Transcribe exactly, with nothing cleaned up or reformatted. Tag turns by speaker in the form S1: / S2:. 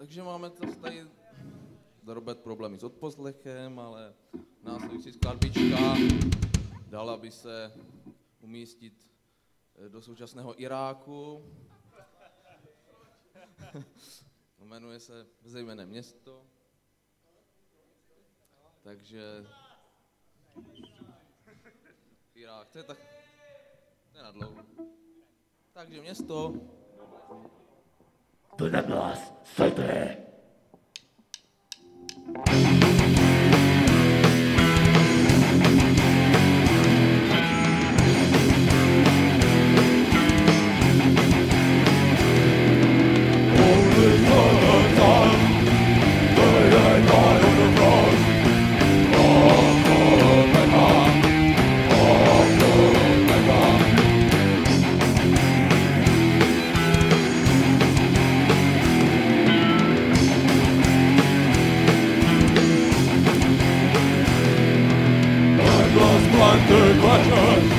S1: Takže máme tady dorobet problémy s odposlechem, ale následující skladbička dala by se umístit do současného Iráku. Jmenuje se bezejmenné město. Takže Irák, to je tak, to je na dlouho. Takže město.
S2: To nebyla srdce. Planted watchers